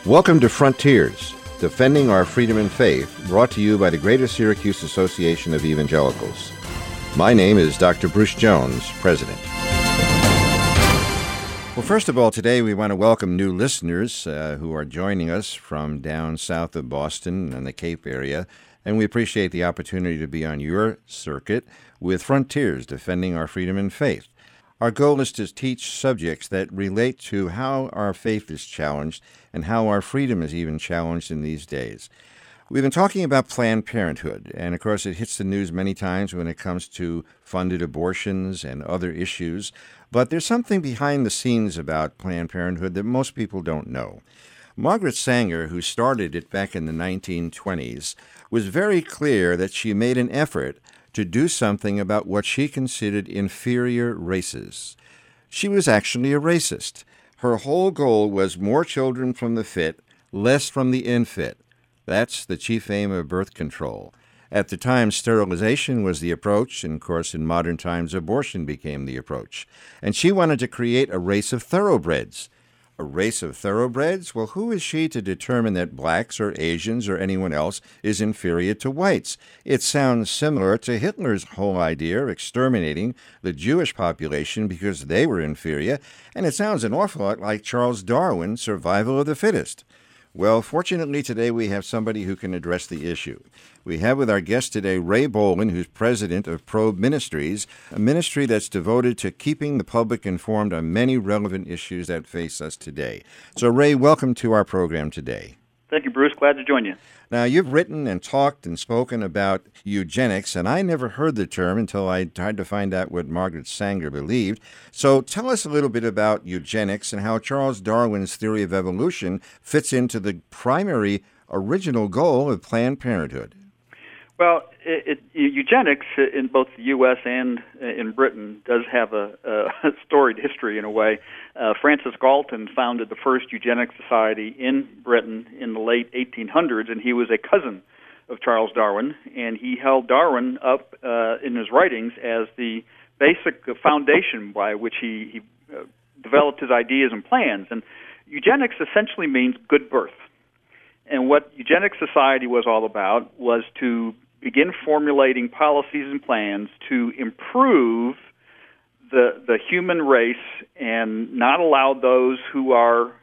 Welcome to Frontiers, Defending Our Freedom and Faith, brought to you by the Greater Syracuse Association of Evangelicals. My name is Dr. Bruce Jones, President. Well, first of all, today we want to welcome new listeners who are joining us from down south of Boston and the Cape area, and we appreciate the opportunity to be on your circuit with Frontiers, Defending Our Freedom and Faith. Our goal is to teach subjects that relate to how our faith is challenged and how our freedom is even challenged in these days. We've been talking about Planned Parenthood, and of course it hits the news many times when it comes to funded abortions and other issues, but there's something behind the scenes about Planned Parenthood that most people don't know. Margaret Sanger, who started it back in the 1920s, was very clear that she made an effort to do something about what she considered inferior races. She was actually a racist. Her whole goal was more children from the fit, less from the infit. That's the chief aim of birth control. At the time, sterilization was the approach, and of course, in modern times, abortion became the approach. And she wanted to create a race of thoroughbreds. A race of thoroughbreds? Well, who is she to determine that blacks or Asians or anyone else is inferior to whites? It sounds similar to Hitler's whole idea of exterminating the Jewish population because they were inferior, and it sounds an awful lot like Charles Darwin's survival of the fittest. Well, fortunately, today we have somebody who can address the issue. We have with our guest today Ray Bolin, who's president of Probe Ministries, a ministry that's devoted to keeping the public informed on many relevant issues that face us today. So, Ray, welcome to our program today. Thank you, Bruce. Glad to join you. Now, you've written and talked and spoken about eugenics, and I never heard the term until I tried to find out what Margaret Sanger believed. So tell us a little bit about eugenics and how Charles Darwin's theory of evolution fits into the primary original goal of Planned Parenthood. Well, eugenics in both the U.S. and in Britain does have a storied history in a way. Francis Galton founded the first eugenics society in Britain in the late 1800s, and he was a cousin of Charles Darwin, and he held Darwin up in his writings as the basic foundation by which he developed his ideas and plans. And eugenics essentially means good birth. And what Eugenics Society was all about was to begin formulating policies and plans to improve the human race and not allow those who are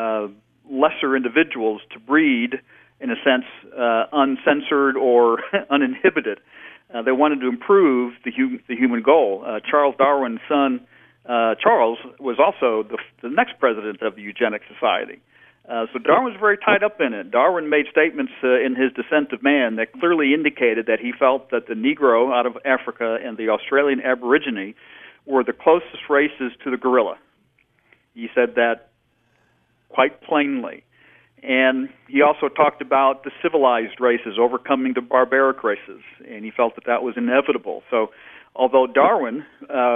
lesser individuals to breed, in a sense, uncensored or uninhibited. They wanted to improve the human goal. Charles Darwin's son, Charles, was also the next president of the Eugenics Society. So Darwin was very tied up in it. Darwin made statements in his Descent of Man that clearly indicated that he felt that the Negro out of Africa and the Australian Aborigine were the closest races to the gorilla. He said that quite plainly. And he also talked about the civilized races overcoming the barbaric races, and he felt that that was inevitable. So although Darwin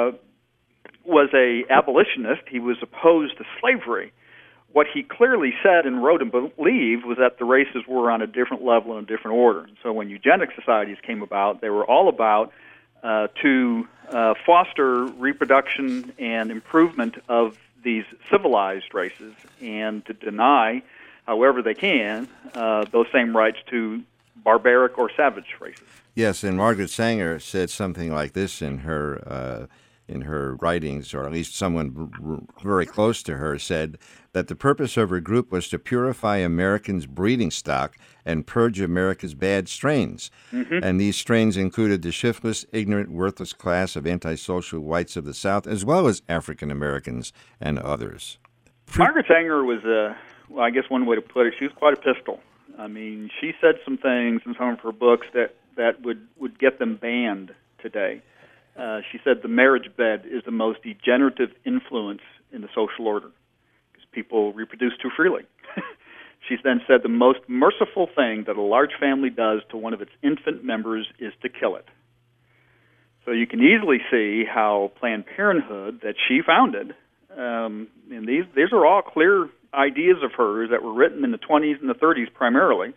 was an abolitionist, he was opposed to slavery. What he clearly said and wrote and believed was that the races were on a different level and a different order. So when eugenic societies came about, they were all about to foster reproduction and improvement of these civilized races and to deny, however they can, those same rights to barbaric or savage races. Yes, and Margaret Sanger said something like this in her writings, or at least someone very close to her said that the purpose of her group was to purify Americans' breeding stock and purge America's bad strains. Mm-hmm. And these strains included the shiftless, ignorant, worthless class of antisocial whites of the South, as well as African Americans and others. Margaret Sanger was, I guess one way to put it, she was quite a pistol. I mean, she said some things in some of her books that would get them banned today. She said the marriage bed is the most degenerative influence in the social order because people reproduce too freely. She then said the most merciful thing that a large family does to one of its infant members is to kill it. So you can easily see how Planned Parenthood that she founded, and these are all clear ideas of hers that were written in the 20s and the 30s primarily.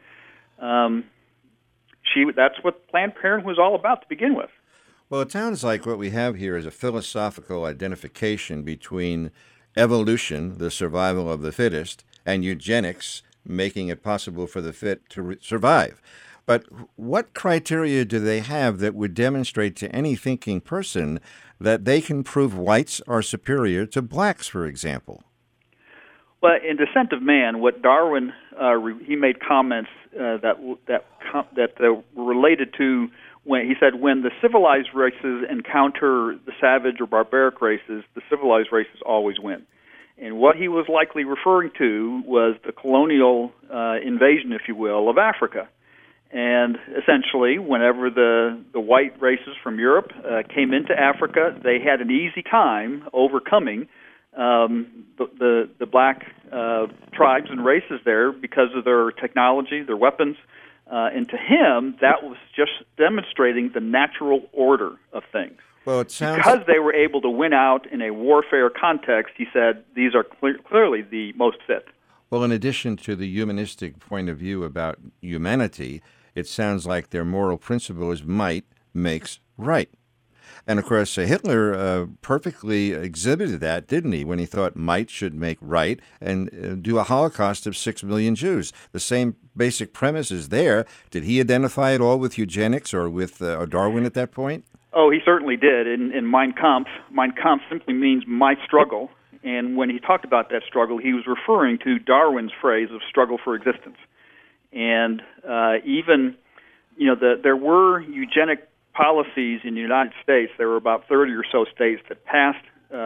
That's what Planned Parenthood was all about to begin with. Well, it sounds like what we have here is a philosophical identification between evolution, the survival of the fittest, and eugenics, making it possible for the fit to survive. But what criteria do they have that would demonstrate to any thinking person that they can prove whites are superior to blacks, for example? Well, in Descent of Man, what Darwin he made comments that were related to when he said when the civilized races encounter the savage or barbaric races, the civilized races always win. And what he was likely referring to was the colonial invasion, if you will, of Africa. And essentially, whenever the white races from Europe came into Africa, they had an easy time overcoming the black tribes and races there because of their technology, their weapons. And to him, that was just demonstrating the natural order of things. Well, it sounds... Because they were able to win out in a warfare context, he said, these are clearly the most fit. Well, in addition to the humanistic point of view about humanity, it sounds like their moral principle is might makes right. And, of course, Hitler perfectly exhibited that, didn't he, when he thought might should make right and do a Holocaust of 6 million Jews. The same basic premise is there. Did he identify it all with eugenics or with Darwin at that point? Oh, he certainly did. In Mein Kampf simply means my struggle. And when he talked about that struggle, he was referring to Darwin's phrase of struggle for existence. And even, there were eugenic policies in the United States. There were about 30 or so states that passed,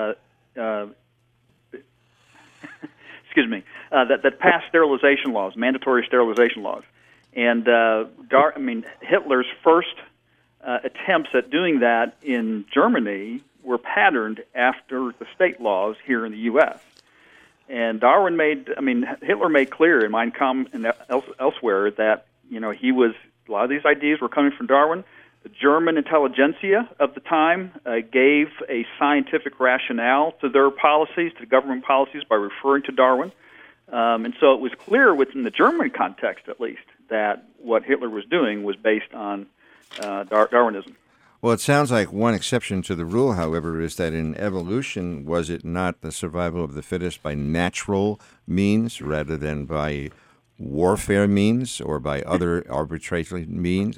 that passed sterilization laws, mandatory sterilization laws. And Hitler's first attempts at doing that in Germany were patterned after the state laws here in the U.S. And Hitler made clear in Mein Kampf and elsewhere that, a lot of these ideas were coming from Darwin. The German intelligentsia of the time gave a scientific rationale to their policies, to government policies, by referring to Darwin. And so it was clear within the German context, at least, that what Hitler was doing was based on Darwinism. Well, it sounds like one exception to the rule, however, is that in evolution, was it not the survival of the fittest by natural means rather than by warfare means or by other arbitrary means?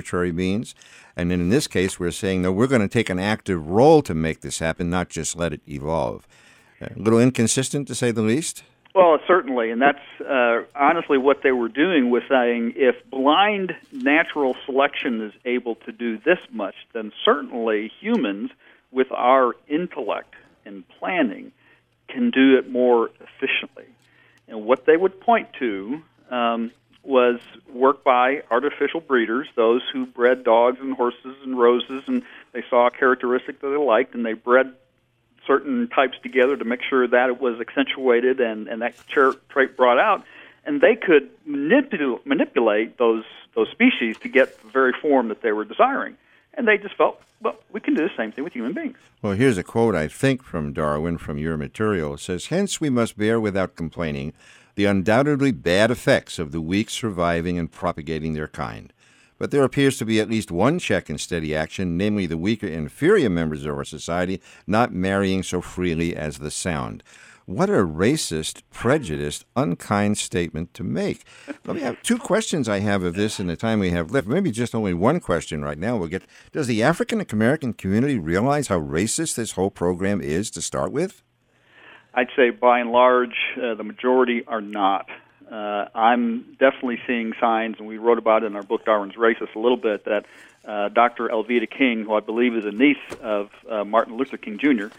And then in this case, we're saying, no, we're going to take an active role to make this happen, not just let it evolve. A little inconsistent, to say the least? Well, certainly, and that's honestly what they were doing, was saying if blind natural selection is able to do this much, then certainly humans, with our intellect and planning, can do it more efficiently. And what they would point to was work by artificial breeders, those who bred dogs and horses and roses, and they saw a characteristic that they liked, and they bred certain types together to make sure that it was accentuated and that trait brought out, and they could manipulate those species to get the very form that they were desiring. And they just felt, well, we can do the same thing with human beings. Well, here's a quote, I think, from Darwin, from your material. It says, "Hence we must bear without complaining the undoubtedly bad effects of the weak surviving and propagating their kind. But there appears to be at least one check in steady action, namely the weaker, inferior members of our society not marrying so freely as the sound." What a racist, prejudiced, unkind statement to make. Let me have two questions I have of this in the time we have left. Maybe just only one question right now. Does the African American community realize how racist this whole program is to start with? I'd say by and large, the majority are not. I'm definitely seeing signs, and we wrote about it in our book, Darwin's Racist, a little bit, that Dr. Elvita King, who I believe is a niece of Martin Luther King Jr.,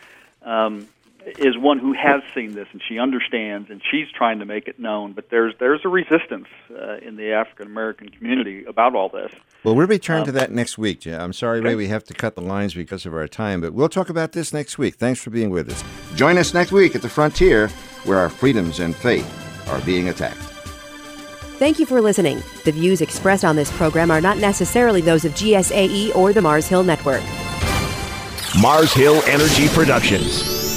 is one who has seen this, and she understands, and she's trying to make it known. But there's a resistance in the African-American community about all this. Well, we'll return to that next week, Jim. I'm sorry, Ray, we have to cut the lines because of our time, but we'll talk about this next week. Thanks for being with us. Join us next week at the frontier, where our freedoms and faith are being attacked. Thank you for listening. The views expressed on this program are not necessarily those of GSAE or the Mars Hill Network. Mars Hill Energy Productions.